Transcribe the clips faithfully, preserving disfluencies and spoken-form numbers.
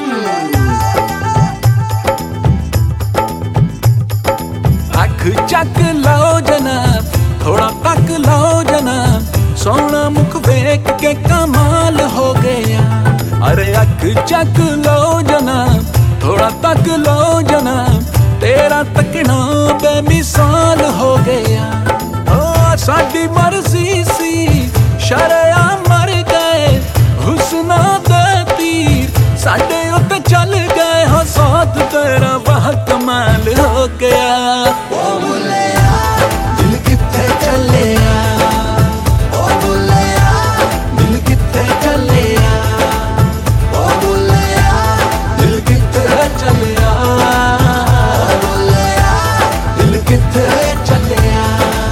अख चक लो जनाब, थोड़ा तक लो जनाब, सोना मुख वेख के कमाल हो गया। अरे अख चक लो जनाब, थोड़ा तक लो जनाब, तेरा तकना बेमिसाल हो गया। ओ साडी मर्जी सी शरया मर गए, हुस्ना दे तीर साडे उत्ते चल गए हो, साथ तेरा वाह कमाल हो गया। ओ बुलेया दिल किथे चलिया, ओ बुलेया दिल किथे चलिया, ओ बुलेया दिल किथे चलिया, ओ बुलेया दिल किथे चलिया।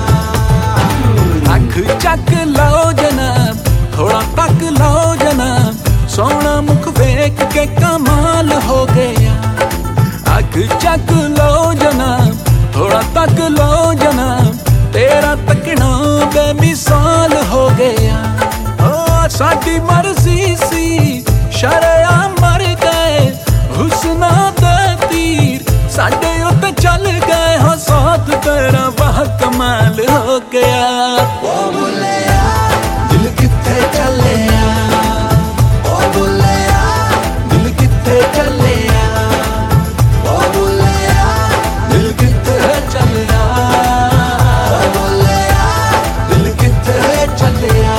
अख चक लो जनाब, थोड़ा तक लो जनाब, सोना मुख वेख के कमाल हो गया। अख चक लो जनाब, थोड़ा तक लो जनाब, तेरा तकना बेमिसाल हो गया। ओ साडी मर्जी सी शरया मर गए, हुस्ना दे तीर साडे उत्ते चल गए हो, साथ तेरा वाह कमाल हो गया। ओ बुलेया दिल किथे चलिया, ओ बुलेया दिल किथे चलिया, ओ बुलेया दिल किथे चलिया, ओ बुलेया दिल किथे चलिया।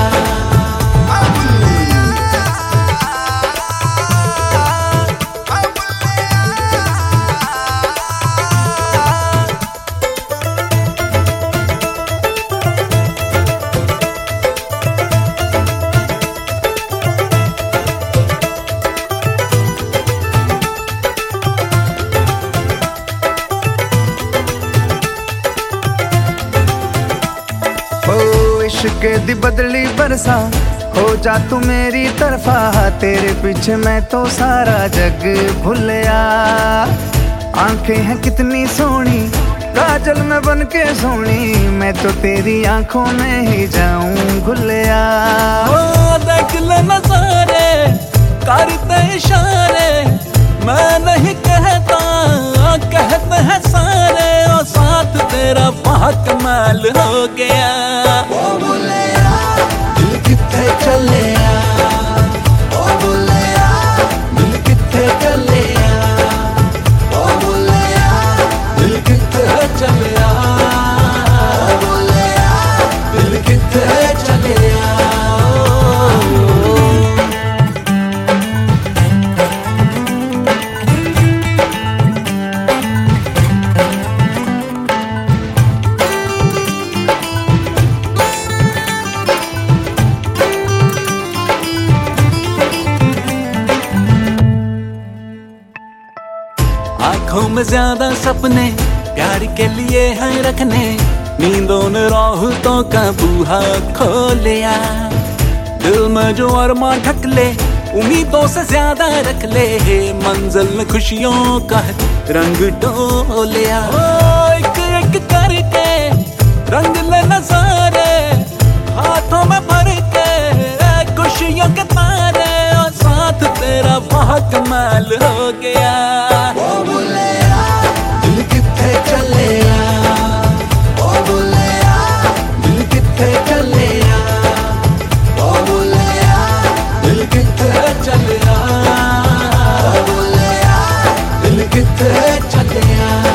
इश्क दी बदली बरसा, हो जा तू मेरी तरफा, तेरे पीछे मैं तो सारा जग भूलिया। आंखें हैं कितनी सोनी, काजल में बन के सोनी, मैं तो तेरी आंखों में ही जाऊं घुलिया। ओ देख ले नजारे करते इशारे, मैं नहीं कहता कहते हैं सारे, और साथ तेरा वाह कमाल हो गया। ओ बुलेया दिल किथे चलिया, ओ बुलेया दिल किथे चलिया, ओ बुलेया दिल किथे चलिया, ओ बुलेया दिल किथे चलिया। आँखों में ज्यादा सपने प्यार के लिए हैं रखने, नींदों ने राहतों का बूहा खोलिया। दिल में जो अरमां ढक ले, उम्मीदों से ज्यादा रख ले, मंजिल में खुशियों का रंग डोलिया। ओ एक एक करके रंग ले नजारे, हाथों में भर के खुशियों के तारे, और साथ तेरा वाह कमाल हो गया। ओ बुलेया दिल किथे चलिया, ओ बुलेया दिल किथे चलिया, ओ बुलेया दिल किथे चलिया, ओ बुलेया दिल किथे चलिया।